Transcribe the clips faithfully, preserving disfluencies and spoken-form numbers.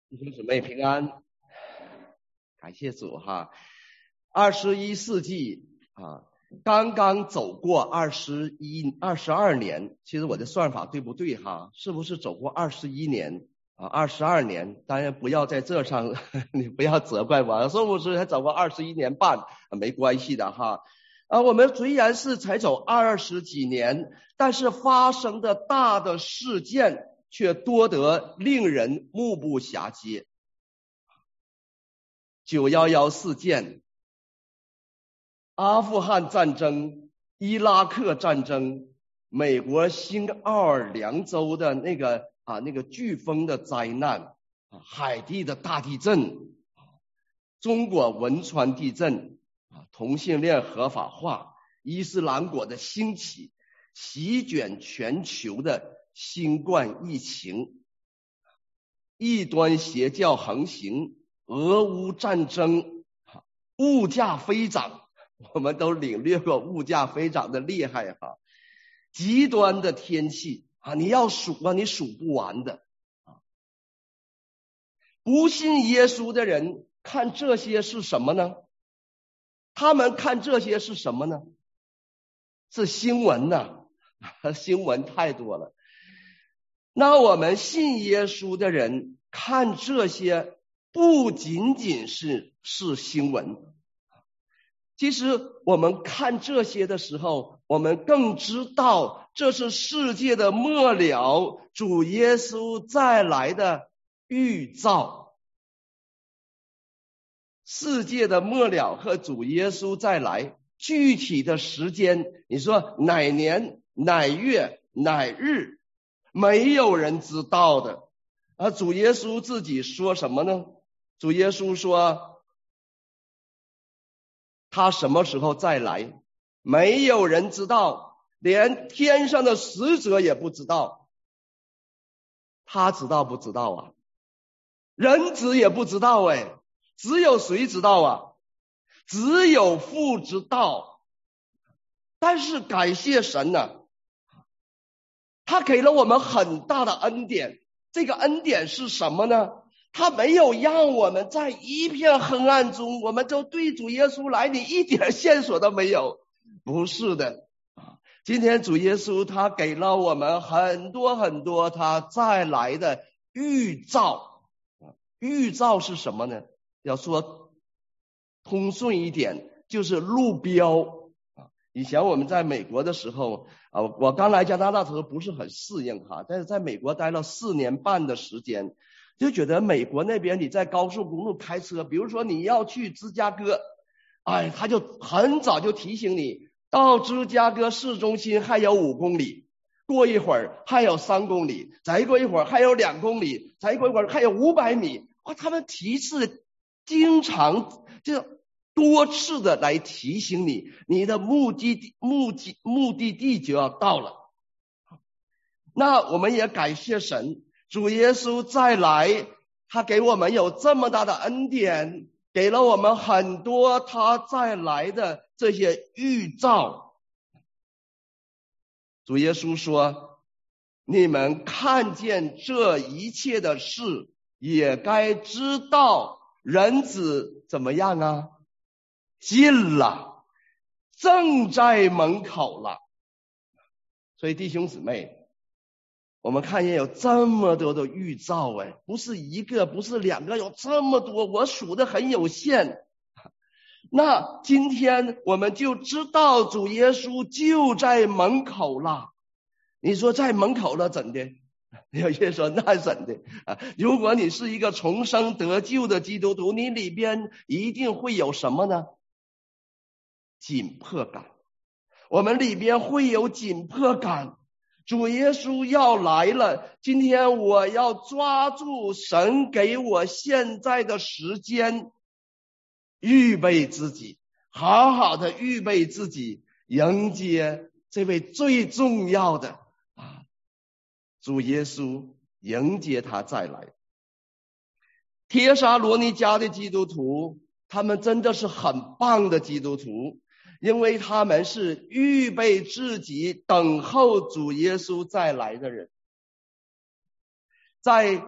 弟兄姊妹平安，感谢主哈。二十一世纪啊，刚刚走过二十一、二十二年，其实我的算法对不对哈？是不是走过二十一年啊？二十二年，当然不要在这上，你不要责怪我，是不是才走过二十一年半？没关系的哈。啊，我们虽然是才走二十几年，但是发生的大的事件却多得令人目不暇接。九一一事件、阿富汗战争、伊拉克战争、美国新奥尔良州的那个啊那个飓风的灾难、啊海地的大地震、中国汶川地震、啊同性恋合法化、伊斯兰国的兴起、席卷全球的新冠疫情、异端邪教横行、俄乌战争、物价飞涨，我们都领略过物价飞涨的厉害哈。极端的天气啊，你要数啊，你数不完的啊。不信耶稣的人看这些是什么呢？他们看这些是什么呢？是新闻呐、啊，新闻太多了。那我们信耶稣的人看这些不仅仅是是新闻，其实我们看这些的时候，我们更知道这是世界的末了，主耶稣再来的预兆。世界的末了和主耶稣再来具体的时间，你说哪年哪月哪日，没有人知道的。而主耶稣自己说什么呢？主耶稣说他什么时候再来，没有人知道，连天上的使者也不知道。他知道不知道啊？人子也不知道哎，只有谁知道啊？只有父知道。但是感谢神呢、啊，他给了我们很大的恩典。这个恩典是什么呢？他没有让我们在一片黑暗中，我们就对主耶稣来，你一点线索都没有。不是的，今天主耶稣他给了我们很多很多他再来的预兆。预兆是什么呢？要说通顺一点，就是路标。以前我们在美国的时候啊，我刚来加拿大的时候不是很适应哈，但是在美国待了四年半的时间，就觉得美国那边你在高速公路开车，比如说你要去芝加哥，哎，他就很早就提醒你，到芝加哥市中心还有五公里，过一会儿还有三公里，再过一会儿还有两公里，再过一会儿还有五百米。哇，他们提示经常就多次的来提醒你，你的目的地目的目的地就要到了。那我们也感谢神，主耶稣再来，他给我们有这么大的恩典，给了我们很多他再来的这些预兆。主耶稣说，你们看见这一切的事，也该知道人子怎么样啊？近了，正在门口了。所以弟兄姊妹，我们看见有这么多的预兆，哎，不是一个，不是两个，有这么多，我数的很有限。那今天我们就知道主耶稣就在门口了。你说在门口了怎的？有些人说那怎的啊？如果你是一个重生得救的基督徒，你里边一定会有什么呢？紧迫感。我们里边会有紧迫感，主耶稣要来了，今天我要抓住神给我现在的时间，预备自己，好好的预备自己，迎接这位最重要的啊，主耶稣，迎接他再来。帖撒罗尼迦的基督徒，他们真的是很棒的基督徒，因为他们是预备自己等候主耶稣再来的人。在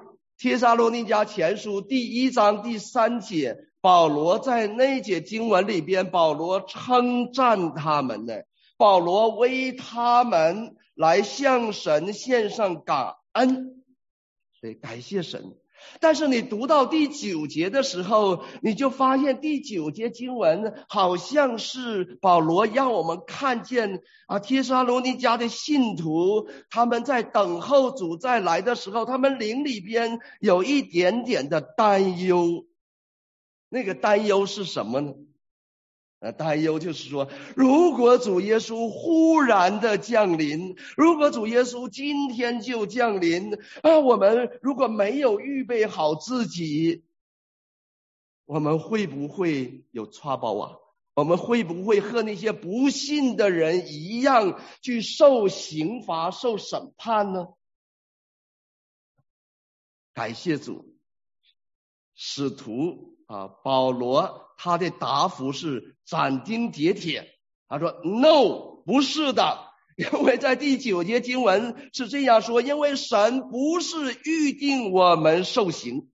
帖撒罗尼迦前书第一章第三节，保罗在那节经文里边，保罗称赞他们呢，保罗为他们来向神献上感恩，所以感谢神。但是你读到第九节的时候，你就发现第九节经文好像是保罗让我们看见啊，帖撒罗尼迦的信徒他们在等候主再来的时候，他们灵里边有一点点的担忧。那个担忧是什么呢？呃，担忧就是说，如果主耶稣忽然的降临，如果主耶稣今天就降临啊，我们如果没有预备好自己，我们会不会有trouble啊？我们会不会和那些不信的人一样去受刑罚、受审判呢？感谢主，使徒啊，保罗他的答复是斩钉截铁，他说 No， 不是的，因为在第九节经文是这样说，因为神不是预定我们受刑，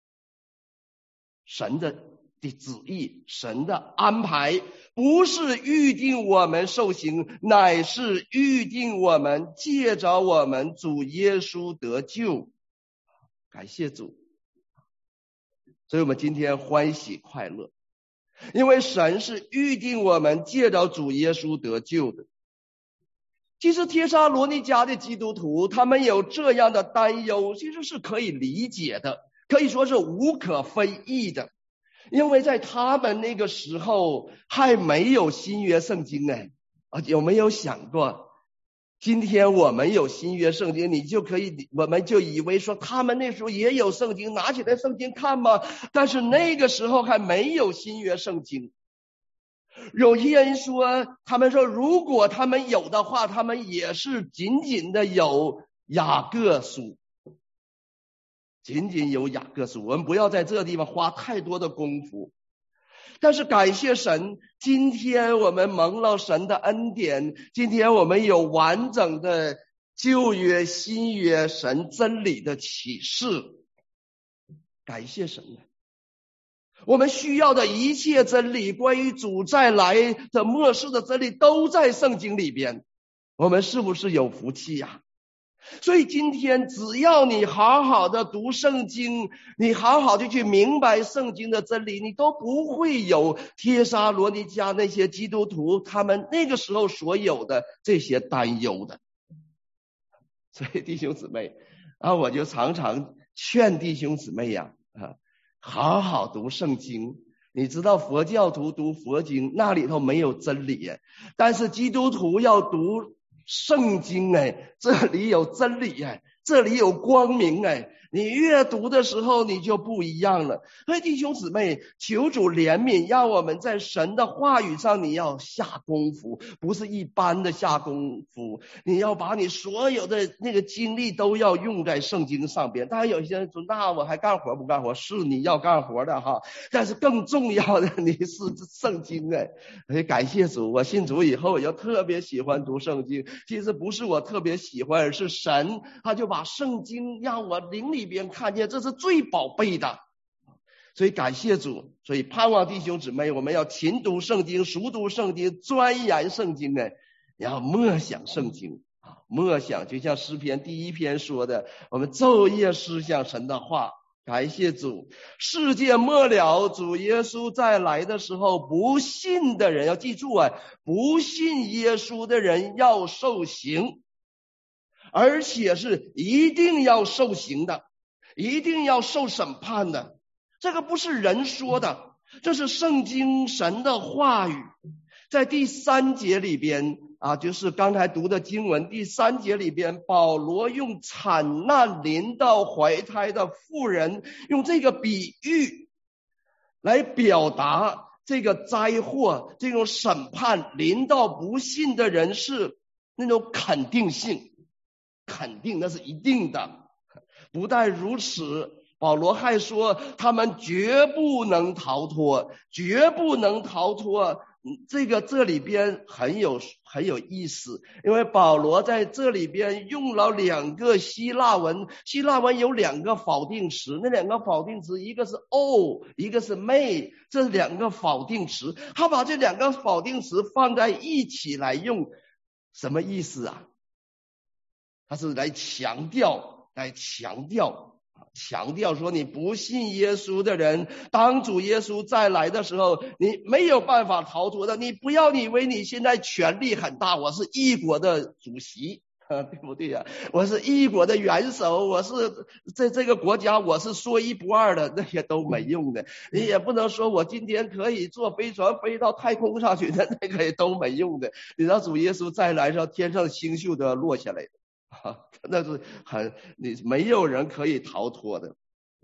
神的的旨意，神的安排不是预定我们受刑，乃是预定我们借着我们主耶稣得救。感谢主，所以我们今天欢喜快乐，因为神是预定我们借着主耶稣得救的。其实帖撒罗尼迦的基督徒他们有这样的担忧，其实是可以理解的，可以说是无可非议的，因为在他们那个时候还没有新约圣经呢。啊，有没有想过今天我们有新约圣经，你就可以，我们就以为说他们那时候也有圣经，拿起来圣经看嘛。但是那个时候还没有新约圣经。有些人说，他们说如果他们有的话，他们也是仅仅的有雅各书，仅仅有雅各书，我们不要在这个地方花太多的功夫。但是感谢神，今天我们蒙了神的恩典，今天我们有完整的旧约新约神真理的启示，感谢神。我们需要的一切真理，关于主再来的末世的真理都在圣经里边，我们是不是有福气呀？所以今天只要你好好的读圣经，你好好的去明白圣经的真理，你都不会有帖撒罗尼迦那些基督徒他们那个时候所有的这些担忧的。所以弟兄姊妹啊，我就常常劝弟兄姊妹呀，啊，好好读圣经。你知道佛教徒读佛经那里头没有真理，但是基督徒要读圣经，哎，这里有真理，哎，这里有光明，哎，你越读的时候你就不一样了。所以弟兄姊妹，求主怜悯，让我们在神的话语上你要下功夫，不是一般的下功夫，你要把你所有的那个精力都要用在圣经上边。当然有些人说，那我还干活不干活？是你要干活的哈，但是更重要的你是圣经，哎，所以感谢主，我信主以后我就特别喜欢读圣经。其实不是我特别喜欢，而是神他就把圣经让我灵里边看见，这是最宝贝的。所以感谢主，所以盼望弟兄姊妹，我们要勤读圣经，熟读圣经，钻研圣经呢，然后默想圣经啊，默想就像诗篇第一篇说的，我们昼夜思想神的话。感谢主，世界末了，主耶稣再来的时候，不信的人要记住啊，不信耶稣的人要受刑，而且是一定要受刑的，一定要受审判的。这个不是人说的，这是圣经神的话语。在第三节里边啊，就是刚才读的经文第三节里边，保罗用惨难临到怀胎的妇人，用这个比喻来表达这个灾祸，这种审判临到不信的人是那种肯定性，肯定那是一定的。不但如此，保罗还说他们绝不能逃脱，绝不能逃脱这个这里边很有很有意思，因为保罗在这里边用了两个希腊文，希腊文有两个否定词，那两个否定词一个是 o， 一个是 may， 这两个否定词，他把这两个否定词放在一起来用，什么意思啊？他是来强调，来强调。强调说，你不信耶稣的人，当主耶稣再来的时候，你没有办法逃脱的。你不要以为你现在权力很大，我是一国的主席，对不对呀、啊？我是一国的元首，我是在这个国家我是说一不二的，那些都没用的。你也不能说我今天可以坐飞船飞到太空上去的，那个也都没用的。你知道主耶稣再来的时候，天上的星宿都要落下来的。啊，那是很你没有人可以逃脱的。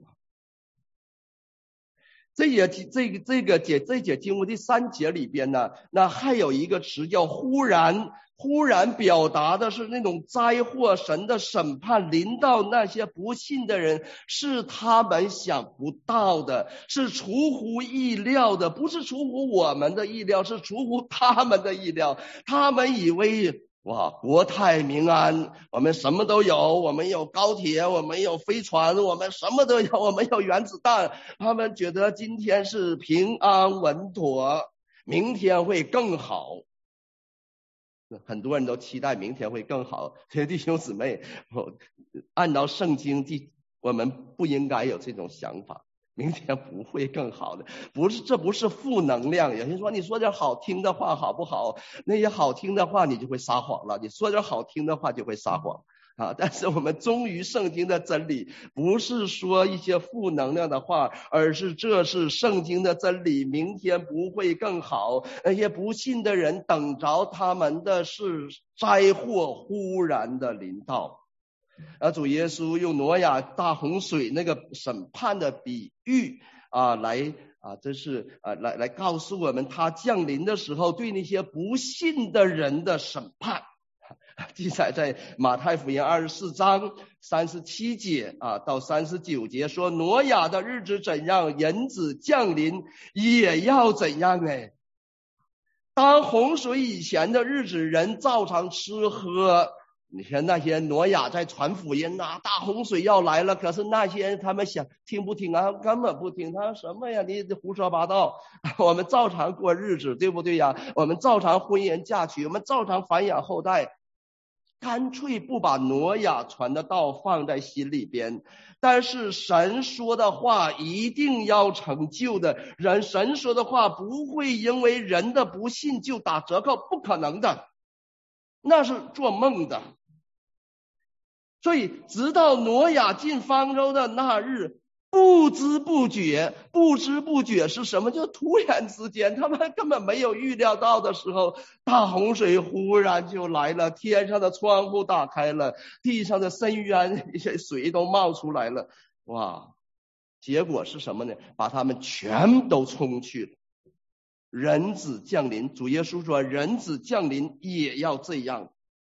这也这个这个节这节经文第三节里边呢，那还有一个词叫忽然，忽然表达的是那种灾祸，神的审判临到那些不信的人，是他们想不到的，是出乎意料的，不是出乎我们的意料，是出乎他们的意料。他们以为哇，国泰民安，我们什么都有，我们有高铁，我们有飞船，我们什么都有，我们有原子弹。他们觉得今天是平安稳妥，明天会更好。很多人都期待明天会更好。弟兄姊妹，按照圣经，我们不应该有这种想法。明天不会更好的，不是，这不是负能量。有人说你说点好听的话好不好？那些好听的话你就会撒谎了，你说点好听的话就会撒谎啊。但是我们忠于圣经的真理，不是说一些负能量的话，而是这是圣经的真理，明天不会更好。那些不信的人等着他们的是灾祸忽然的临到。而主耶稣用挪亚大洪水那个审判的比喻啊，来啊，这是啊，来来告诉我们，他降临的时候对那些不信的人的审判，记载在马太福音二十四章三十七节啊到三十九节，说挪亚的日子怎样，人子降临也要怎样。哎，当洪水以前的日子，人照常吃喝。你看那些挪亚在传福音啊，大洪水要来了，可是那些人他们想听不听啊？根本不听，他说什么呀？你胡说八道！我们照常过日子，对不对呀？我们照常婚姻嫁娶，我们照常繁衍后代，干脆不把挪亚传的道放在心里边。但是神说的话一定要成就的，人神说的话不会因为人的不信就打折扣，不可能的，那是做梦的。所以直到挪亚进方舟的那日，不知不觉，不知不觉是什么？就突然之间，他们根本没有预料到的时候，大洪水忽然就来了，天上的窗户打开了，地上的深渊一些水都冒出来了。哇，结果是什么呢？把他们全都冲去了。人子降临，主耶稣说人子降临也要这样。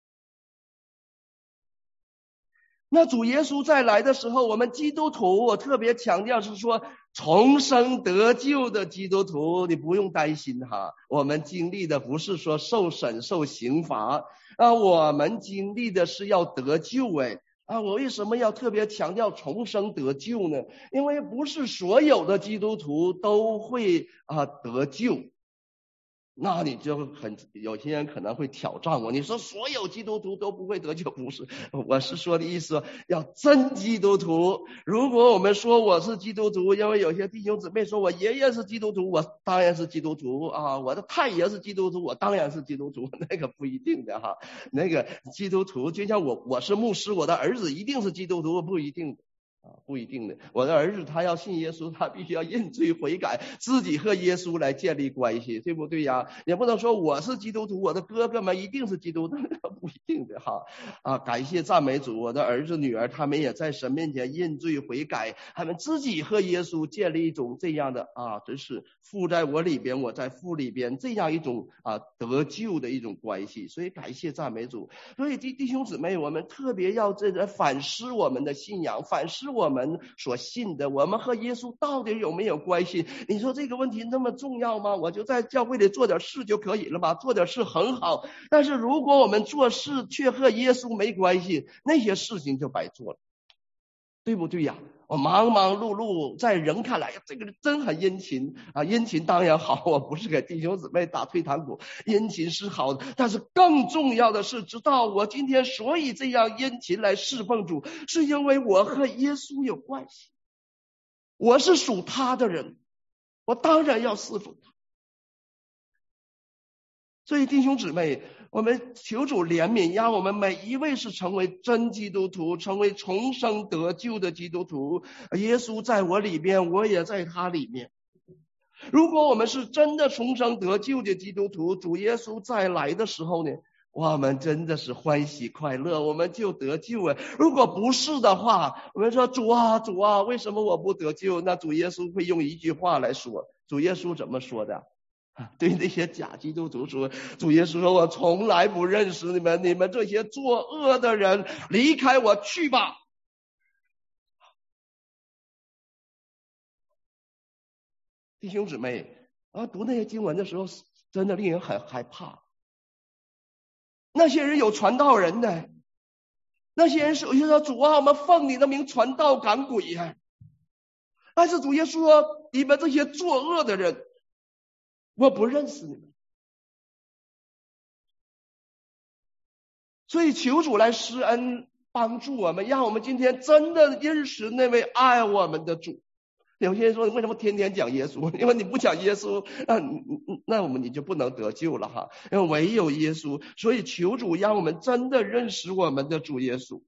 那主耶稣再来的时候，我们基督徒，我特别强调是说重生得救的基督徒，你不用担心哈，我们经历的不是说受审受刑罚啊，我们经历的是要得救。哎啊，我为什么要特别强调重生得救呢？因为不是所有的基督徒都会啊得救。那你就很有些人可能会挑战我，你说所有基督徒都不会得救？不是，我是说的意思要真基督徒。如果我们说我是基督徒，因为有些弟兄姊妹说我爷爷是基督徒，我当然是基督徒啊，我的太爷是基督徒，我当然是基督徒，那个不一定的哈。那个基督徒就像我我是牧师，我的儿子一定是基督徒，不一定的啊，不一定的。我的儿子他要信耶稣，他必须要认罪悔改，自己和耶稣来建立关系，对不对呀？也不能说我是基督徒，我的哥哥们一定是基督徒，不一定的哈。啊，感谢赞美主，我的儿子女儿他们也在神面前认罪悔改，他们自己和耶稣建立一种这样的啊，真是父在我里边，我在父里边，这样一种啊得救的一种关系。所以感谢赞美主。所以弟弟兄姊妹，我们特别要这个反思我们的信仰，反思我们所信的，我们和耶稣到底有没有关系？你说这个问题那么重要吗？我就在教会里做点事就可以了吧？做点事很好，但是如果我们做事却和耶稣没关系，那些事情就白做了，对不对呀？我忙忙碌碌，在人看来，这个人真很殷勤啊！殷勤当然好，我不是给弟兄姊妹打退堂鼓，殷勤是好的，但是更重要的是，知道我今天所以这样殷勤来侍奉主，是因为我和耶稣有关系，我是属他的人，我当然要侍奉他。所以弟兄姊妹，我们求主怜悯，让我们每一位是成为真基督徒，成为重生得救的基督徒。耶稣在我里面，我也在他里面。如果我们是真的重生得救的基督徒，主耶稣再来的时候呢，我们真的是欢喜快乐，我们就得救了。如果不是的话，我们说主啊主啊，为什么我不得救？那主耶稣会用一句话来说，主耶稣怎么说的？对那些假基督徒说，主耶稣说，我从来不认识你们，你们这些作恶的人，离开我去吧。弟兄姊妹啊，读那些经文的时候真的令人很害怕。那些人有传道人的，那些人首先说主啊，我们奉你的名传道赶鬼呀。但是主耶稣说，你们这些作恶的人，我不认识你们。所以求主来施恩帮助我们，让我们今天真的认识那位爱我们的主。有些人说，为什么天天讲耶稣？因为你不讲耶稣，那那我们你就不能得救了哈。因为唯有耶稣，所以求主让我们真的认识我们的主耶稣。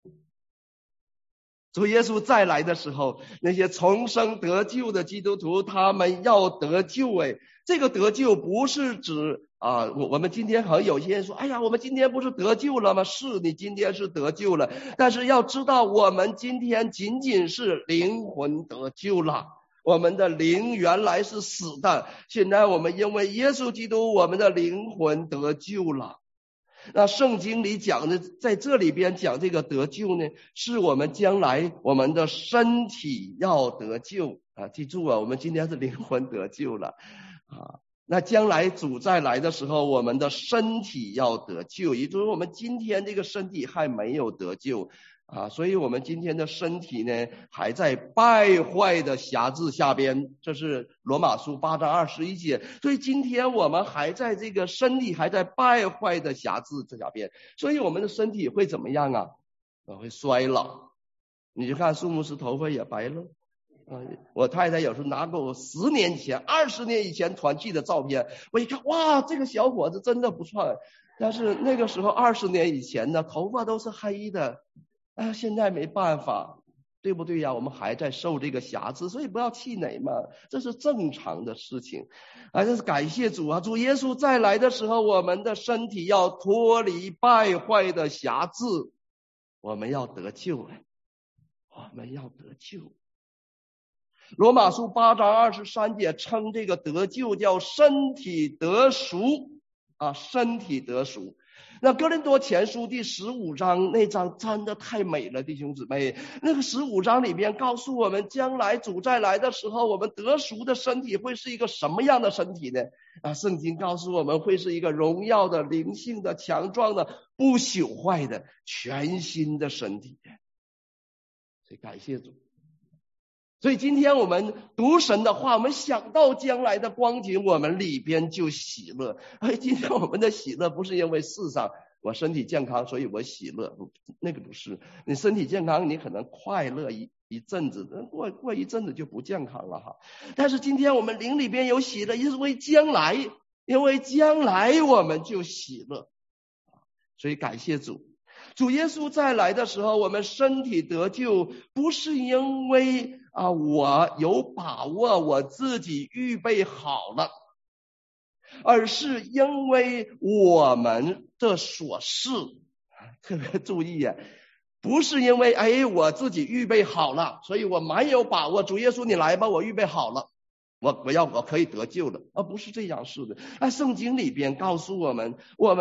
主耶稣再来的时候，那些重生得救的基督徒，他们要得救。哎，这个得救不是指啊，我我们今天好像有些人说，哎呀，我们今天不是得救了吗？是，你今天是得救了，但是要知道，我们今天仅仅是灵魂得救了。我们的灵原来是死的，现在我们因为耶稣基督，我们的灵魂得救了。那圣经里讲的，在这里边讲这个得救呢，是我们将来我们的身体要得救啊！记住啊，我们今天是灵魂得救了啊。那将来主再来的时候，我们的身体要得救，也就是我们今天这个身体还没有得救啊，所以我们今天的身体呢，还在败坏的辖制下边，这是罗马书八章二十一节。所以今天我们还在这个身体还在败坏的辖制这下边，所以我们的身体会怎么样啊？会衰老。你就看苏牧师头发也白了。嗯，我太太有时候拿给我十年前、二十年以前团聚的照片，我一看，哇，这个小伙子真的不错。但是那个时候二十年以前呢，头发都是黑的。啊，现在没办法，对不对呀？我们还在受这个辖制，所以不要气馁嘛，这是正常的事情。啊，这是感谢主啊！主耶稣再来的时候，我们的身体要脱离败坏的辖制，我们要得救，我们要得救。罗马书八章二十三节称这个得救叫身体得赎啊，身体得赎。那哥林多前书第十五章那章真的太美了，弟兄姊妹，那个十五章里边告诉我们，将来主再来的时候，我们得赎的身体会是一个什么样的身体呢？啊，圣经告诉我们会是一个荣耀的、灵性的、强壮的、不朽坏的、全新的身体。所以感谢主。所以今天我们读神的话，我们想到将来的光景，我们里边就喜乐。哎，今天我们的喜乐不是因为世上我身体健康，所以我喜乐，那个不是。你身体健康，你可能快乐一一阵子，过过一阵子就不健康了哈。但是今天我们灵里边有喜乐，因为将来，因为将来我们就喜乐。所以感谢主。主耶稣再来的时候，我们身体得救，不是因为啊我有把握我自己预备好了，而是因为我们的所事。特别注意啊，不是因为哎我自己预备好了，所以我蛮有把握，主耶稣你来吧，我预备好了，我我要我可以得救了，而不是这样式的。啊，圣经里边告诉我们，我们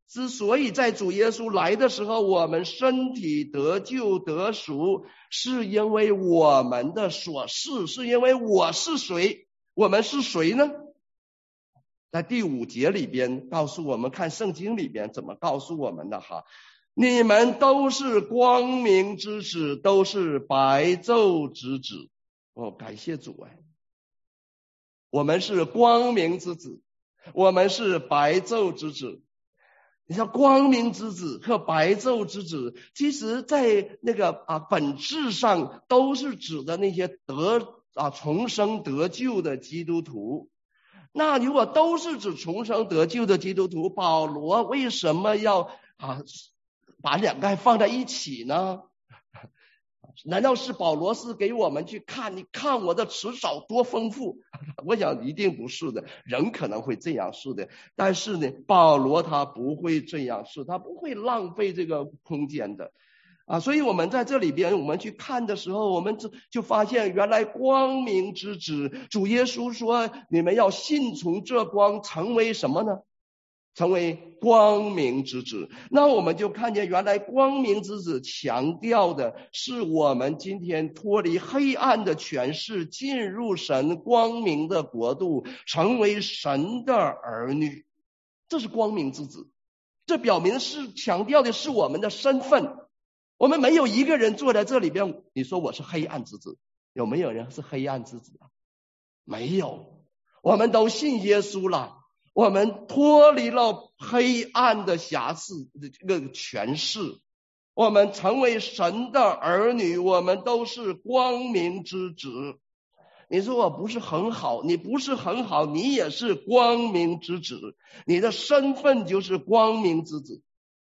之所以在主耶稣来的时候，我们身体得救得赎，是因为我们的所是，是因为我是谁？我们是谁呢？在第五节里边告诉我们，看圣经里边怎么告诉我们的哈。你们都是光明之子，都是白昼之子。哦，感谢主啊！我们是光明之子，我们是白昼之子。你像光明之子和白昼之子，其实在那个啊本质上都是指的那些得啊重生得救的基督徒。那如果都是指重生得救的基督徒，保罗为什么要啊把两个放在一起呢？难道是保罗是给我们去看，你看我的词藻多丰富？我想一定不是的，人可能会这样是的，但是呢，保罗他不会这样是，他不会浪费这个空间的啊。所以我们在这里边我们去看的时候，我们就就发现原来光明之子，主耶稣说你们要信从这光，成为什么呢？成为光明之子。那我们就看见原来光明之子强调的是我们今天脱离黑暗的权势，进入神光明的国度，成为神的儿女，这是光明之子。这表明是强调的是我们的身份。我们没有一个人坐在这里边，你说我是黑暗之子，有没有人是黑暗之子啊？没有，我们都信耶稣了，我们脱离了黑暗的辖制的这个权势，我们成为神的儿女，我们都是光明之子。你说我不是很好，你不是很好，你也是光明之子，你的身份就是光明之子。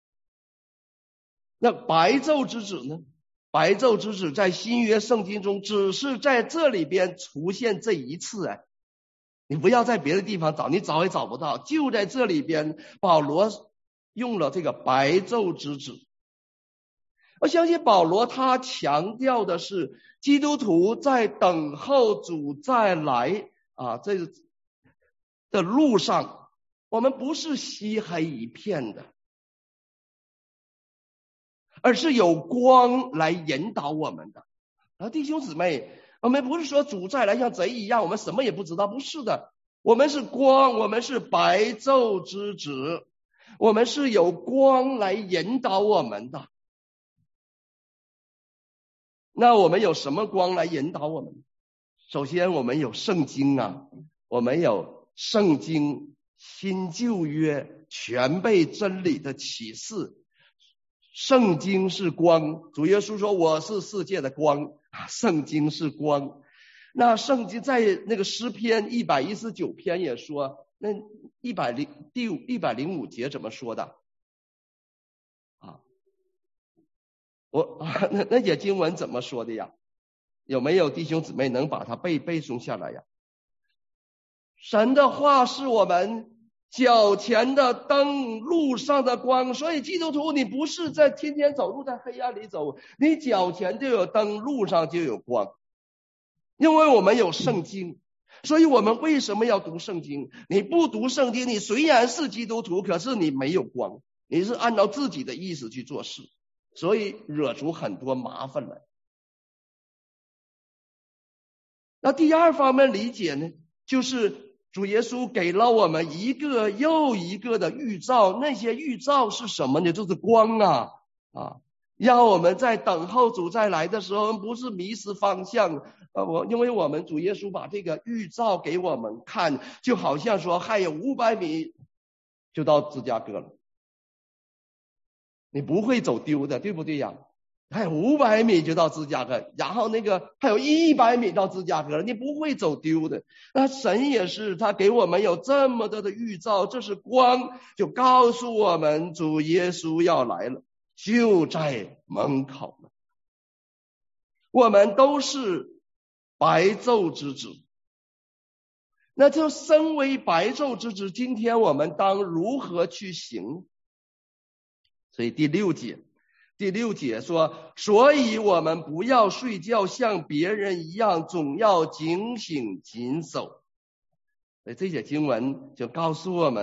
那白昼之子呢？白昼之子在新约圣经中只是在这里边出现这一次哎。你不要在别的地方找，你找也找不到，就在这里边保罗用了这个白昼之子。我相信保罗他强调的是基督徒在等候主再来啊这个的路上，我们不是漆黑一片的，而是有光来引导我们的。啊，弟兄姊妹，我们不是说主再来像贼一样，我们什么也不知道，不是的，我们是光，我们是白昼之子，我们是有光来引导我们的。那我们有什么光来引导我们？首先我们有圣经啊，我们有圣经新旧约全备真理的启示。圣经是光，主耶稣说我是世界的光，圣经是光。那圣经在那个诗篇一百一十九篇也说，那一百零第一百零五节怎么说的啊？我啊那那节经文怎么说的呀？有没有弟兄姊妹能把它背背诵下来呀？神的话是我们脚前的灯，路上的光。所以基督徒你不是在天天走路在黑暗里走，你脚前就有灯，路上就有光。因为我们有圣经，所以我们为什么要读圣经？你不读圣经，你虽然是基督徒，可是你没有光，你是按照自己的意思去做事，所以惹出很多麻烦来。那第二方面理解呢，就是主耶稣给了我们一个又一个的预兆，那些预兆是什么呢？就是光啊啊，让我们在等候主再来的时候不是迷失方向。呃，我因为我们主耶稣把这个预兆给我们看，就好像说还有五百米就到芝加哥了，你不会走丢的，对不对呀？还有五百米就到芝加哥，然后那个还有一百米到芝加哥了，你不会走丢的。那神也是，他给我们有这么多的预兆，这是光，就告诉我们主耶稣要来了，就在门口了。我们都是白昼之子，那就身为白昼之子，今天我们当如何去行？所以第六节第六节说，所以我们不要睡觉，像别人一样，总要警醒谨守。所以这节经文就告诉我们，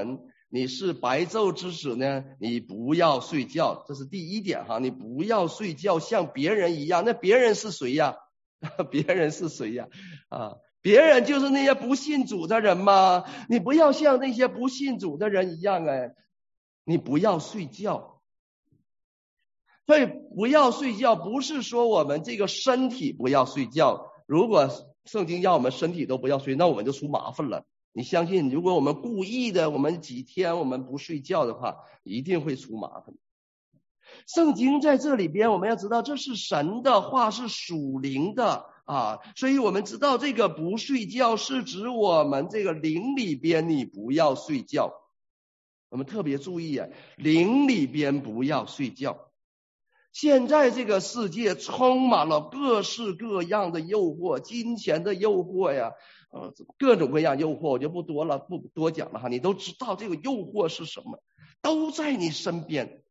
你是白昼之子呢，你不要睡觉，这是第一点哈，你不要睡觉像别人一样。那别人是谁呀？别人是谁呀？啊，别人就是那些不信主的人嘛。你不要像那些不信主的人一样哎，你不要睡觉。所以不要睡觉不是说我们这个身体不要睡觉，如果圣经要我们身体都不要睡，那我们就出麻烦了。你相信如果我们故意的我们几天我们不睡觉的话，一定会出麻烦。圣经在这里边我们要知道这是神的话，是属灵的啊，所以我们知道这个不睡觉是指我们这个灵里边你不要睡觉。我们特别注意啊，灵里边不要睡觉。现在这个世界充满了各式各样的诱惑，金钱的诱惑呀，呃，各种各样诱惑，我就不多了，不多讲了哈。你都知道这个诱惑是什么，都在你身边。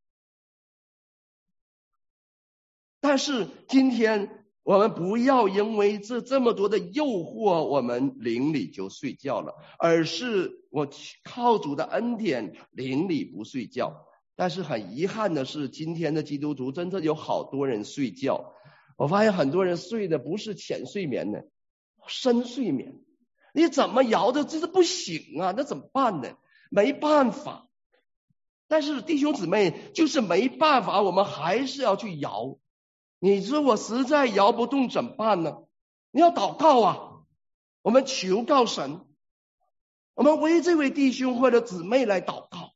但是今天我们不要因为这这么多的诱惑，我们灵里就睡觉了，而是我靠主的恩典，灵里不睡觉。但是很遗憾的是，今天的基督徒真的有好多人睡觉。我发现很多人睡的不是浅睡眠呢，深睡眠。你怎么摇的这是不行啊，那怎么办呢？没办法。但是弟兄姊妹，就是没办法，我们还是要去摇。你说我实在摇不动怎么办呢？你要祷告啊，我们求告神，我们为这位弟兄或者姊妹来祷告。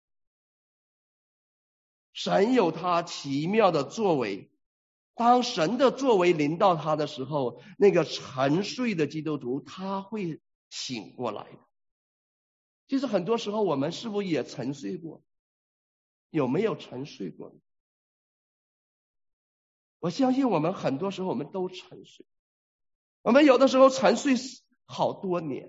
神有他奇妙的作为，当神的作为临到他的时候，那个沉睡的基督徒他会醒过来的。其实很多时候我们是不是也沉睡过？有没有沉睡过？我相信我们很多时候我们都沉睡，我们有的时候沉睡好多年，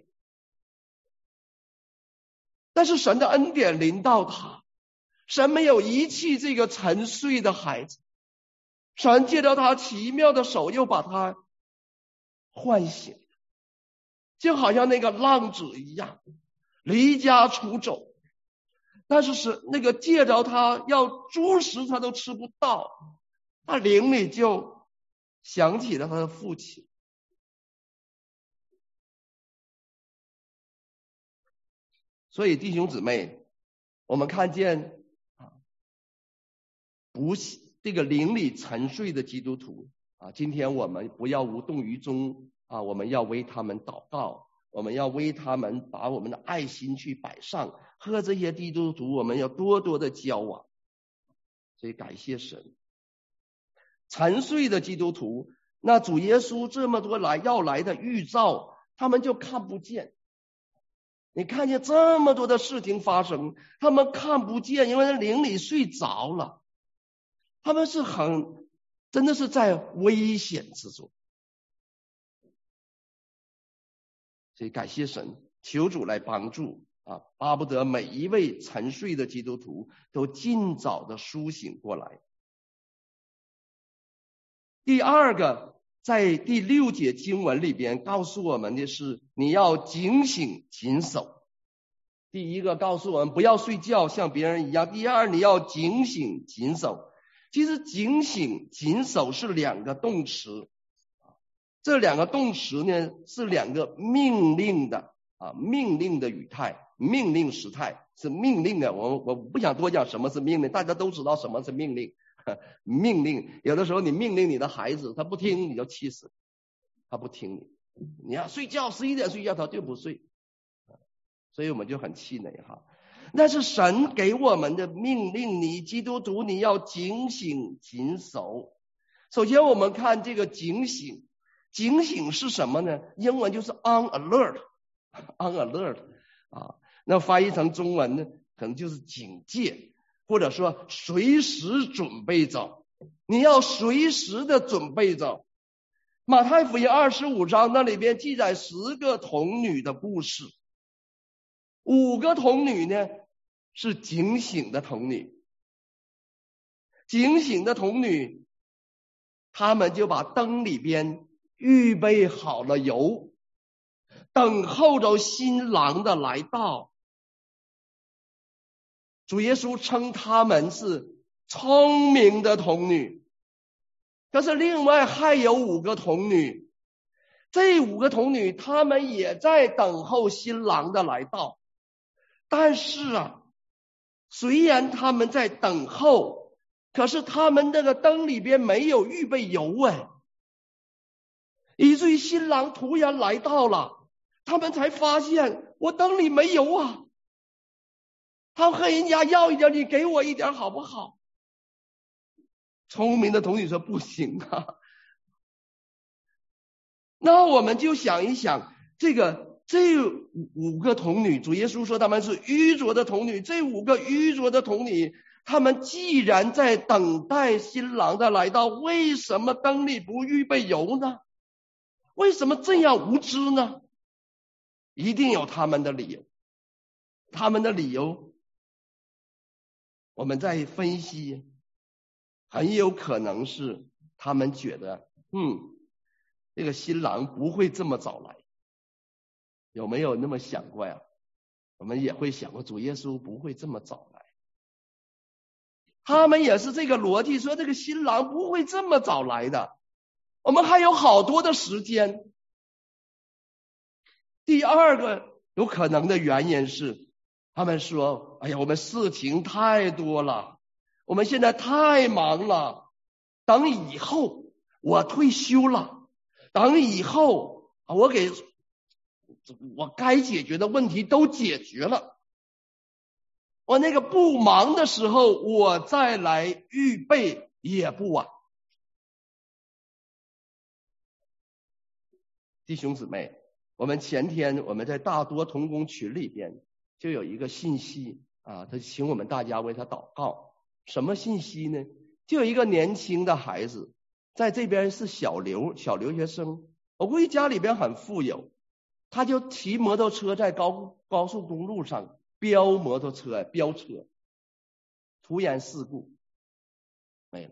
但是神的恩典临到他，神没有遗弃这个沉睡的孩子，神借着他奇妙的手又把他唤醒，就好像那个浪子一样离家出走，但是是那个借着他要猪食他都吃不到，他灵里就想起了他的父亲。所以弟兄姊妹，我们看见啊，不这个灵里沉睡的基督徒啊，今天我们不要无动于衷啊，我们要为他们祷告，我们要为他们把我们的爱心去摆上，和这些基督徒我们要多多的交往。所以感谢神。沉睡的基督徒，那主耶稣这么多来要来的预兆，他们就看不见。你看见这么多的事情发生，他们看不见，因为灵里睡着了，他们是很真的是在危险之中。所以感谢神，求主来帮助啊，巴不得每一位沉睡的基督徒都尽早的苏醒过来。第二个，在第六节经文里边告诉我们的是，你要警醒谨守。第一个告诉我们不要睡觉像别人一样，第二你要警醒谨守。其实警醒谨守是两个动词，这两个动词呢是两个命令的啊，命令的语态，命令时态是命令的。我我不想多讲什么是命令，大家都知道什么是命令。命令有的时候你命令你的孩子，他不听你就气死，他不听你，你要睡觉十一点睡觉他就不睡，所以我们就很气馁哈。那是神给我们的命令，你基督徒你要警醒谨守。首先我们看这个警醒，警醒是什么呢？英文就是 on alert on alert 啊，那翻译成中文呢可能就是警戒，或者说随时准备着，你要随时的准备着。马太福音二十五章那里边记载十个童女的故事，五个童女呢是警醒的童女，警醒的童女他们就把灯里边预备好了油，等候着新郎的来到。 主耶稣称他们是聪明的童女。可是另外还有五个童女，这五个童女她们也在等候新郎的来到。但是啊，虽然他们在等候，可是他们那个灯里边没有预备油哎，以至于新郎突然来到了，他们才发现我灯里没油啊。他们和人家要一点，你给我一点好不好？聪明的童女说不行啊。那我们就想一想，这个这五个童女，主耶稣说他们是愚拙的童女，这五个愚拙的童女，他们既然在等待新郎的来到，为什么灯里不预备油呢？为什么这样无知呢？一定有他们的理由。他们的理由我们再分析，很有可能是他们觉得嗯，这个新郎不会这么早来。有没有那么想过呀？我们也会想过主耶稣不会这么早来。他们也是这个逻辑，说这个新郎不会这么早来的，我们还有好多的时间。第二个有可能的原因是，他们说哎呀，我们事情太多了，我们现在太忙了，等以后我退休了，等以后我给我该解决的问题都解决了，我那个不忙的时候我再来预备也不晚。弟兄姊妹，我们前天我们在大多同工群里边就有一个信息啊，他请我们大家为他祷告。什么信息呢？就有一个年轻的孩子在这边是小留小留学生，我估计家里边很富有，他就骑摩托车在高高速公路上飙摩托车飙车，突然事故没了。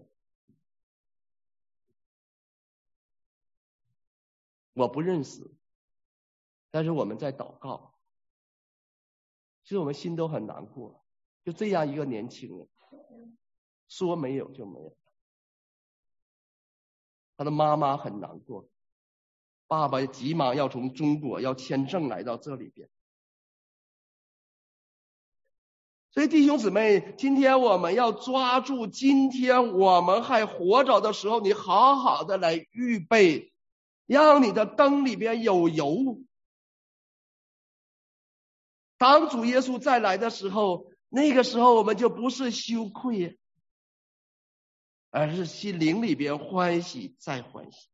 我不认识，但是我们在祷告，其实我们心都很难过。就这样一个年轻人，说没有就没有。他的妈妈很难过，爸爸急忙要从中国要签证来到这里边。所以弟兄姊妹，今天我们要抓住今天我们还活着的时候，你好好的来预备，让你的灯里边有油。当主耶稣再来的时候，那个时候我们就不是羞愧，而是心灵里边欢喜再欢喜。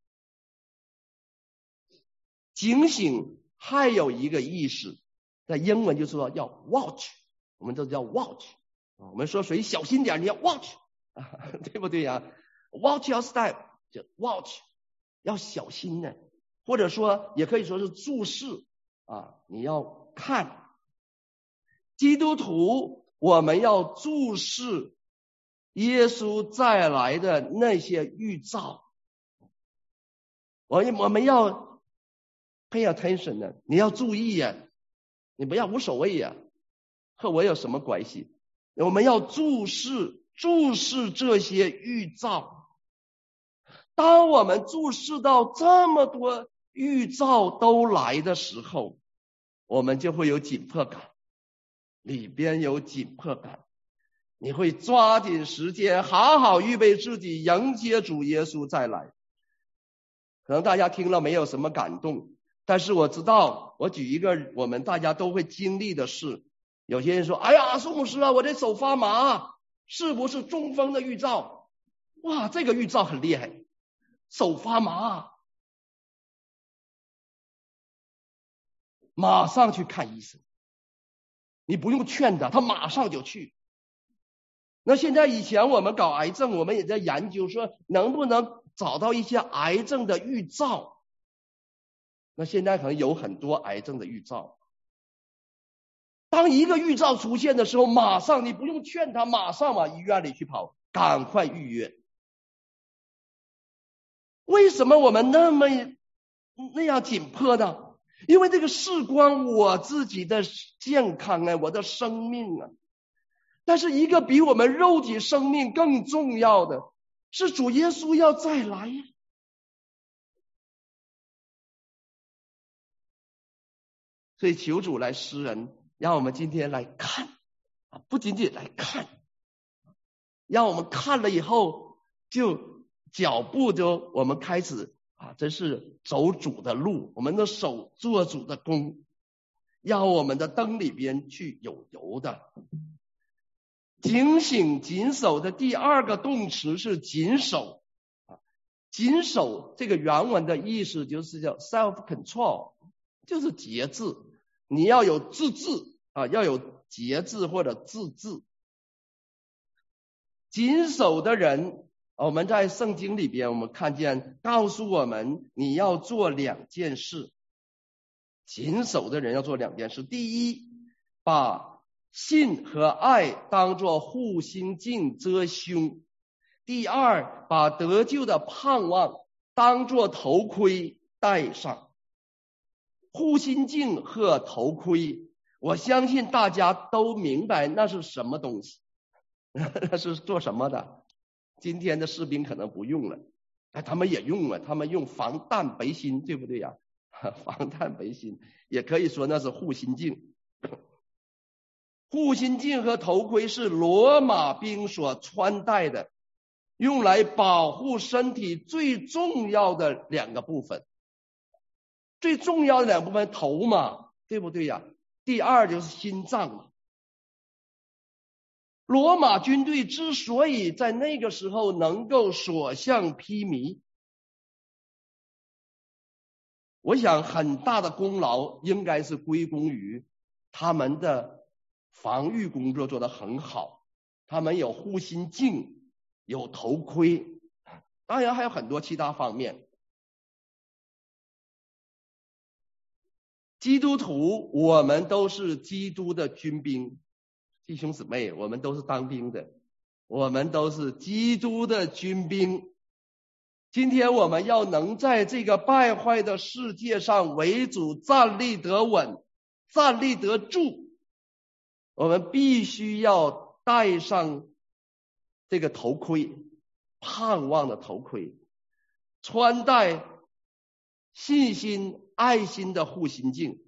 警醒还有一个意识，在英文就说要 watch， 我们都叫 watch， 我们说谁小心点，你要 watch， 对不对呀？ watch your step， 就 watch， 要小心的，或者说也可以说是注视啊，你要看。基督徒我们要注视耶稣再来的那些预兆，我我们要 pay attention 的，你要注意呀，你不要无所谓呀，和我有什么关系？我们要注视注视这些预兆。当我们注视到这么多预兆都来的时候，我们就会有紧迫感，里边有紧迫感，你会抓紧时间好好预备自己迎接主耶稣再来。可能大家听了没有什么感动，但是我知道，我举一个我们大家都会经历的事。有些人说，哎呀，苏牧师啊，我这手发麻，是不是中风的预兆？哇，这个预兆很厉害，手发麻，马上去看医生，你不用劝他，他马上就去。那现在以前我们搞癌症，我们也在研究说能不能找到一些癌症的预兆。那现在可能有很多癌症的预兆。当一个预兆出现的时候，马上你不用劝他，马上往医院里去跑，赶快预约。为什么我们那么那样紧迫呢？因为这个事关我自己的健康啊，我的生命啊。 但是一个比我们肉体生命更重要的是主耶稣要再来呀。所以求主来施恩，让我们今天来看，不仅仅来看，让我们看了以后就脚步就我们开始啊，这是走主的路，我们的手做主的工，让我们的灯里边去有油的。警醒谨守的第二个动词是谨守，谨守这个原文的意思就是叫 self control， 就是节制，你要有自制啊，要有节制或者自制。谨守的人，我们在圣经里边我们看见告诉我们你要做两件事。谨守的人要做两件事，第一，把信和爱当作护心镜遮胸，第二，把得救的盼望当作头盔戴上。护心镜和头盔，我相信大家都明白那是什么东西，那是做什么的。今天的士兵可能不用了，哎，他们也用了，他们用防弹背心，对不对呀？防弹背心也可以说那是护心镜。护心镜和头盔是罗马兵所穿戴的，用来保护身体最重要的两个部分。最重要的两部分，头嘛，对不对呀？第二就是心脏嘛。罗马军队之所以在那个时候能够所向披靡，我想很大的功劳应该是归功于他们的防御工作做得很好，他们有护心镜，有头盔，当然还有很多其他方面。基督徒，我们都是基督的军兵，弟兄姊妹，我们都是当兵的，我们都是基督的军兵。今天我们要能在这个败坏的世界上为主站立得稳，站立得住，我们必须要戴上这个头盔，盼望的头盔，穿戴信心爱心的护心镜。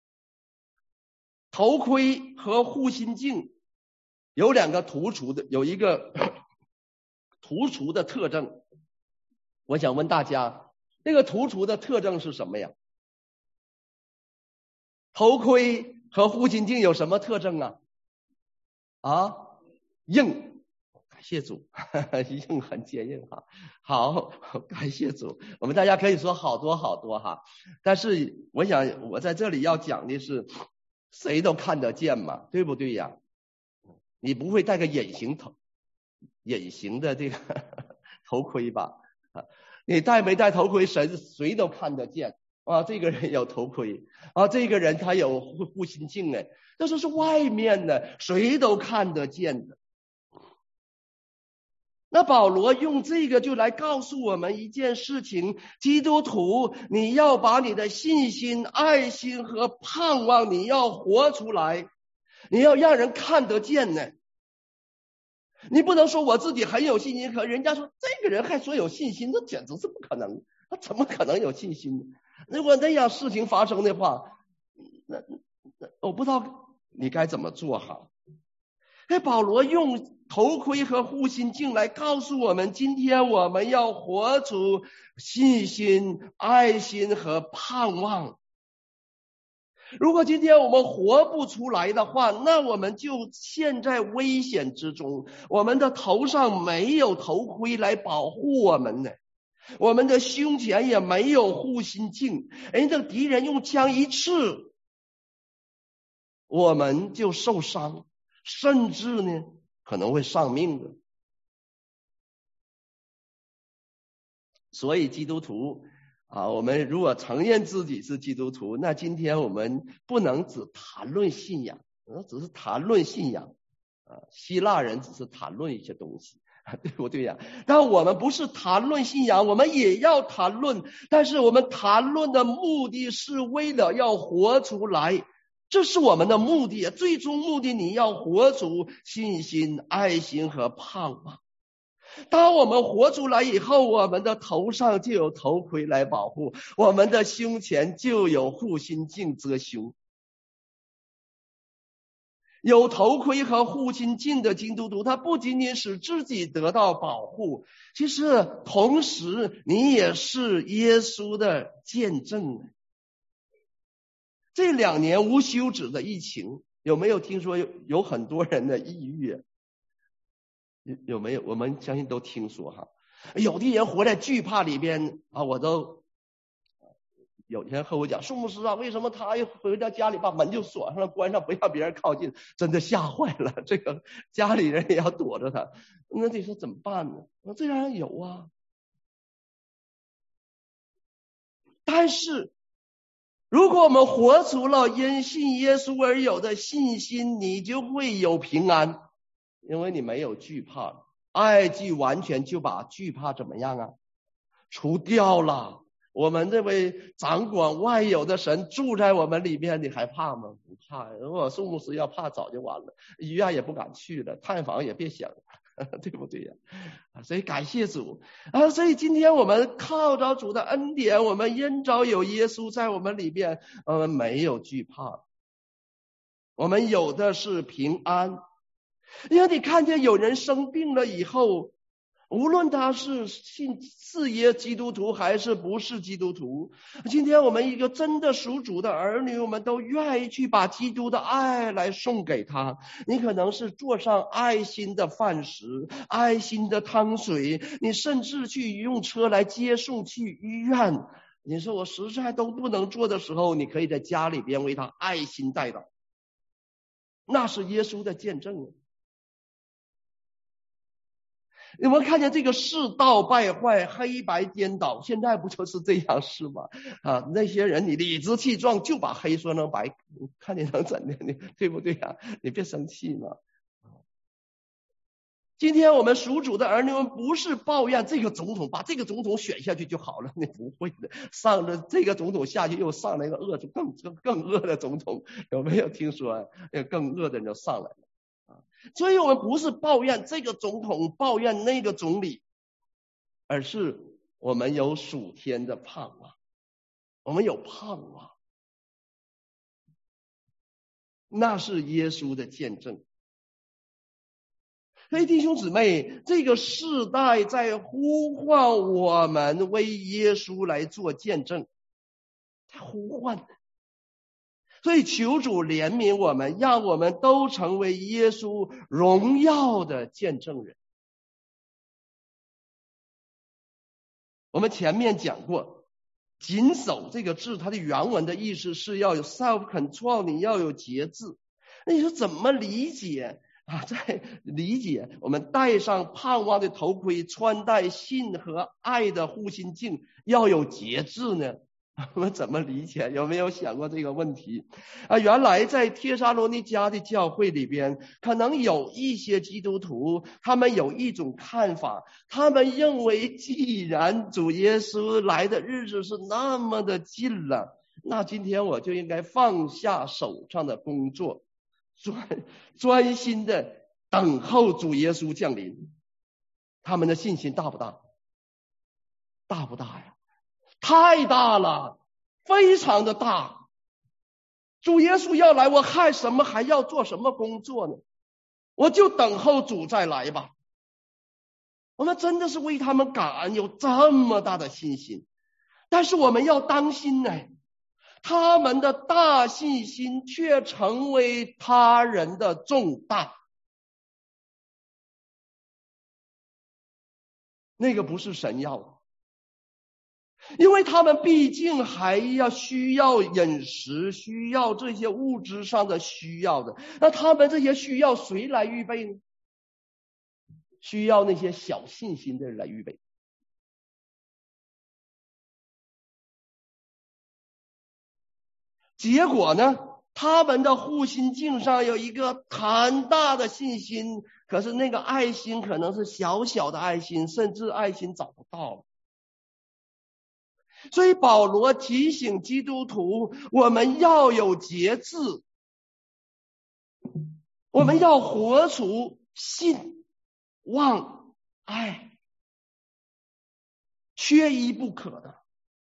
头盔和护心镜有两个突出的，有一个突出的特征。我想问大家，这个突出的特征是什么呀？头盔和护心镜有什么特征啊？啊，硬，感谢主，硬很坚硬哈。好，感谢主，我们大家可以说好多好多哈。但是我想我在这里要讲的是，谁都看得见嘛，对不对呀？你不会戴个隐形头隐形的这个头盔吧？啊，你戴没戴头盔，谁谁都看得见啊。这个人有头盔啊，这个人他有护护心镜哎，这是是外面的，谁都看得见的。那保罗用这个就来告诉我们一件事情，基督徒，你要把你的信心、爱心和盼望，你要活出来，你要让人看得见呢。你不能说我自己很有信心，可人家说这个人还说有信心，这简直是不可能，他怎么可能有信心？如果那样事情发生的话，那那我不知道你该怎么做好。哎，保罗用头盔和护心镜来告诉我们，今天我们要活出信心、爱心和盼望。如果今天我们活不出来的话，那我们就陷在危险之中。我们的头上没有头盔来保护我们呢，我们的胸前也没有护心镜。哎，这敌人用枪一刺，我们就受伤，甚至呢可能会丧命的。所以基督徒啊，我们如果承认自己是基督徒，那今天我们不能只谈论信仰，只是谈论信仰啊。希腊人只是谈论一些东西，对不对呀？但我们不是谈论信仰，我们也要谈论，但是我们谈论的目的是为了要活出来这是我们的目的，最终目的你要活出信心、爱心和盼望。当我们活出来以后，我们的头上就有头盔来保护，我们的胸前就有护心镜遮胸。有头盔和护心镜的基督徒，他不仅仅使自己得到保护，其实同时你也是耶稣的见证。这两年无休止的疫情，有没有听说有有很多人的抑郁？有有没有？我们相信都听说哈。有的人活在惧怕里边啊，我都有人和我讲，宋牧师啊，为什么他一回到家里把门就锁上了，关上，不让别人靠近？真的吓坏了，这个家里人也要躲着他。那得说怎么办呢？那这样有啊，但是如果我们活出了因信耶稣而有的信心，你就会有平安，因为你没有惧怕。爱既完全就把惧怕怎么样啊？除掉了。我们这位掌管万有的神住在我们里面，你还怕吗？不怕。如果宋牧师要怕，早就完了，医院也不敢去了，探访也别想了，对不对呀？所以感谢主啊！所以今天我们靠着主的恩典，我们因着有耶稣在我们里边，我们没有惧怕，我们有的是平安。因为你看见有人生病了以后，无论他是信是耶基督徒还是不是基督徒，今天我们一个真的属主的儿女，我们都愿意去把基督的爱来送给他。你可能是做上爱心的饭食，爱心的汤水，你甚至去用车来接送去医院。你说我实在都不能做的时候，你可以在家里边为他爱心代祷，那是耶稣的见证。你们看见这个世道败坏，黑白颠倒，现在不就是这样是吗？啊，那些人你理直气壮就把黑说成白，看你能怎的？你对不对呀？你别生气嘛。今天我们属主的儿女们不是抱怨这个总统，把这个总统选下去就好了，你不会的，上了这个总统下去又上来一个恶更更恶的总统，有没有听说？那个更恶的人就上来了。所以我们不是抱怨这个总统，抱怨那个总理，而是我们有属天的盼望，我们有盼望，那是耶稣的见证。所以弟兄姊妹，这个世代在呼唤我们为耶稣来做见证，在呼唤。所以求主怜悯我们，让我们都成为耶稣荣耀的见证人。我们前面讲过，谨守这个字，它的原文的意思是要有 self control， 你要有节制。那你说怎么理解啊？在理解，我们戴上盼望的头盔，穿戴信和爱的护心镜，要有节制呢？我们怎么理解？有没有想过这个问题啊？原来在帖撒罗尼迦的教会里边，可能有一些基督徒，他们有一种看法，他们认为既然主耶稣来的日子是那么的近了，那今天我就应该放下手上的工作，专专心的等候主耶稣降临。他们的信心大不大？大不大呀？太大了，非常的大。主耶稣要来，我害什么还要做什么工作呢？我就等候主再来吧。我们真的是为他们感恩，有这么大的信心。但是我们要当心呢，他们的大信心却成为他人的重担。那个不是神要的。因为他们毕竟还要需要饮食，需要这些物质上的需要的，那他们这些需要谁来预备呢？需要那些小信心的人来预备。结果呢，他们的护心镜上有一个很大的信心，可是那个爱心可能是小小的爱心，甚至爱心找不到了。所以保罗提醒基督徒，我们要有节制， 我们要活出信、望、爱，缺一不可的。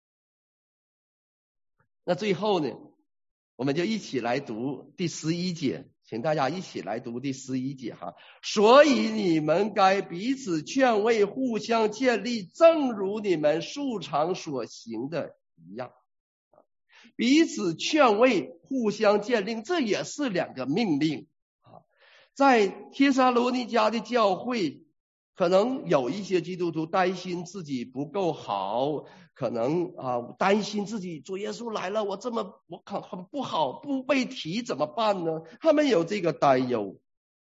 那最后呢，我们就一起来读第十一节，请大家一起来读第十一节哈。所以你们该彼此劝慰，互相建立，正如你们素常所行的一样。彼此劝慰，互相建立，这也是两个命令啊。在帖撒罗尼迦的教会，可能有一些基督徒担心自己不够好，可能啊担心自己主耶稣来了，我这么我很很不好，不被提怎么办呢？他们有这个担忧。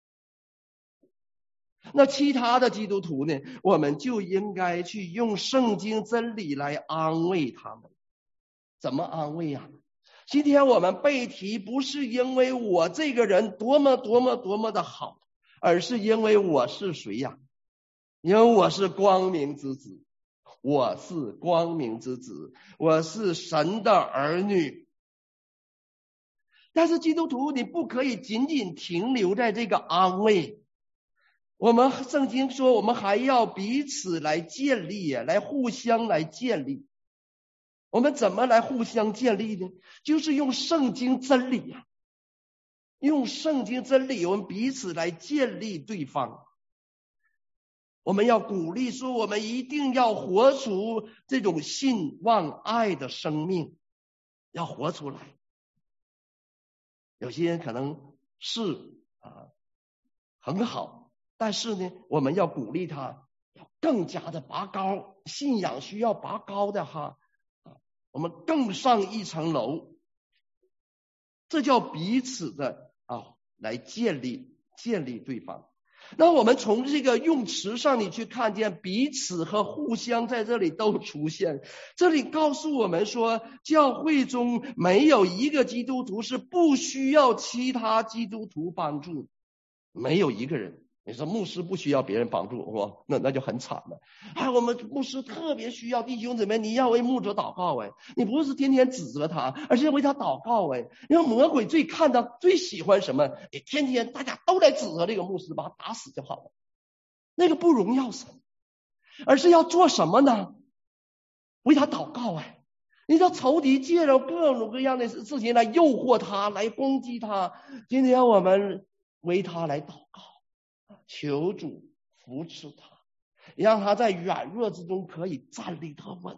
那其他的基督徒呢，我们就应该去用圣经真理来安慰他们。怎么安慰啊？今天我们被提不是因为我这个人多么多么多么的好，而是因为我是谁呀？因为我是光明之子，我是光明之子，我是神的儿女。但是基督徒你不可以仅仅停留在这个安慰，我们圣经说我们还要彼此来建立，来互相来建立。我们怎么来互相建立呢？就是用圣经真理啊，用圣经真理，我们彼此来建立对方。我们要鼓励说，我们一定要活出这种信望爱的生命，要活出来。有些人可能是啊很好，但是呢，我们要鼓励他，要更加的拔高，信仰需要拔高的哈。我们更上一层楼，这叫彼此的啊来建立建立对方。那我们从这个用词上你去看见彼此和互相在这里都出现。这里告诉我们说，教会中没有一个基督徒是不需要其他基督徒帮助，没有一个人。你说牧师不需要别人帮助，哇，那那就很惨了。哎，我们牧师特别需要弟兄姊妹，你要为牧者祷告哎，你不是天天指责他，而是为他祷告哎。因为魔鬼最看到最喜欢什么？哎，天天大家都来指责这个牧师，把他打死就好了。那个不荣耀神，而是要做什么呢？为他祷告哎。你的仇敌借着各种各样的事情来诱惑他，来攻击他。今天我们为他来祷告。求主扶持他，让他在软弱之中可以站立得稳。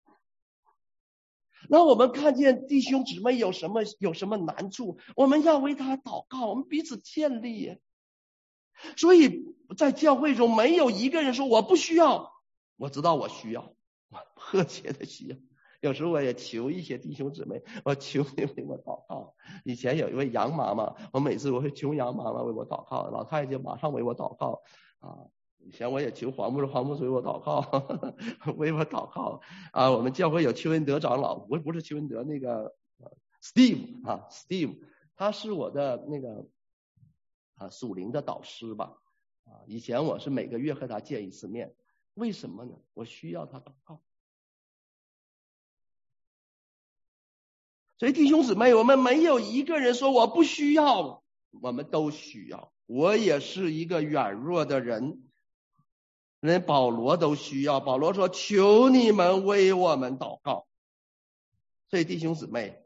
那我们看见弟兄姊妹有什么有什么难处，我们要为他祷告，我们彼此建立。所以在教会中没有一个人说我不需要，我知道我需要，我迫切的需要。有时候我也求一些弟兄姊妹，我求你为我祷告。以前有一位杨妈妈，我每次我会求杨妈妈为我祷告，老太太就马上为我祷告啊。以前我也求黄牧师，黄牧师为我祷告，呵呵为我祷告啊。我们教会有邱文德长老，不不是邱文德，那个 Steve 啊 ，Steve， 他是我的那个啊属灵的导师吧啊。以前我是每个月和他见一次面，为什么呢？我需要他祷告。所以弟兄姊妹，我们没有一个人说我不需要，我们都需要。我也是一个软弱的人，连保罗都需要。保罗说求你们为我们祷告。所以弟兄姊妹，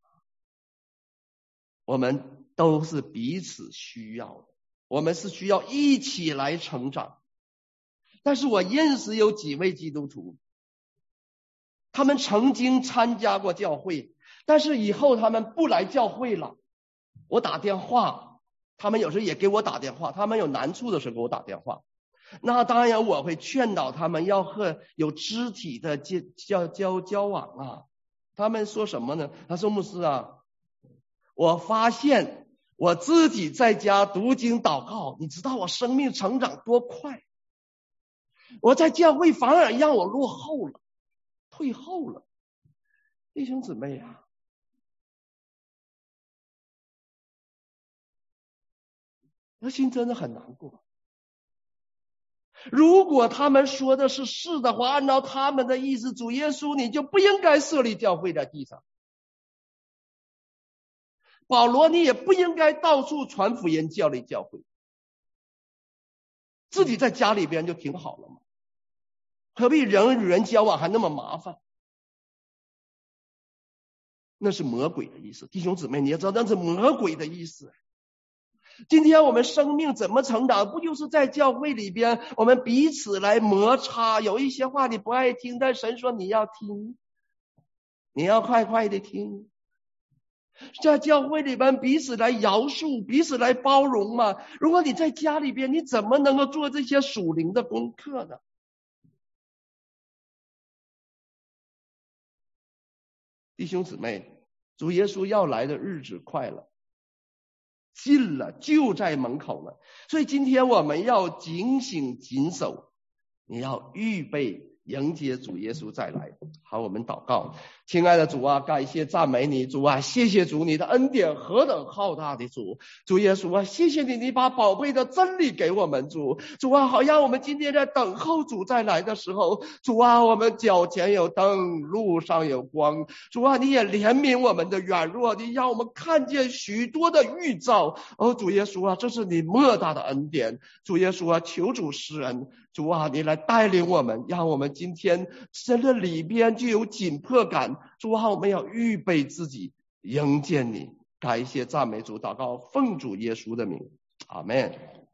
我们都是彼此需要的，我们是需要一起来成长。但是我认识有几位基督徒，他们曾经参加过教会，但是以后他们不来教会了。我打电话，他们有时候也给我打电话，他们有难处的时候给我打电话。那当然我会劝导他们要和有肢体的交交交交往啊。他们说什么呢？他说牧师啊，我发现我自己在家读经祷告，你知道我生命成长多快，我在教会反而让我落后了，退后了。弟兄姊妹啊，我心真的很难过。如果他们说的是是的话，按照他们的意思，主耶稣你就不应该设立教会在地上。 保罗，你也不应该到处传福音，教里教会，自己在家里边就挺好了嘛，何必人与人交往还那么麻烦？那是魔鬼的意思，弟兄姊妹，你要知道那是魔鬼的意思。今天我们生命怎么成长，不就是在教会里边我们彼此来摩擦，有一些话你不爱听，但神说你要听，你要快快的听，在教会里边彼此来饶恕，彼此来包容嘛。如果你在家里边，你怎么能够做这些属灵的功课呢？弟兄姊妹，主耶稣要来的日子快了，近了，就在门口了。所以今天我们要警醒谨守，你要预备迎接主耶稣再来。好，我们祷告。亲爱的主啊，感谢赞美你，主啊，谢谢主，你的恩典何等浩大的主，主耶稣啊，谢谢你，你把宝贝的真理给我们，主，主啊，好让我们今天在等候主再来的时候，主啊，我们脚前有灯，路上有光，主啊，你也怜悯我们的软弱，你让我们看见许多的预兆。哦，主耶稣啊，这是你莫大的恩典，主耶稣啊，求主施恩，主啊，你来带领我们，让我们今天真的里边就有紧迫感。主啊，我们要预备自己迎接你。感谢赞美主，祷告奉主耶稣的名，阿们。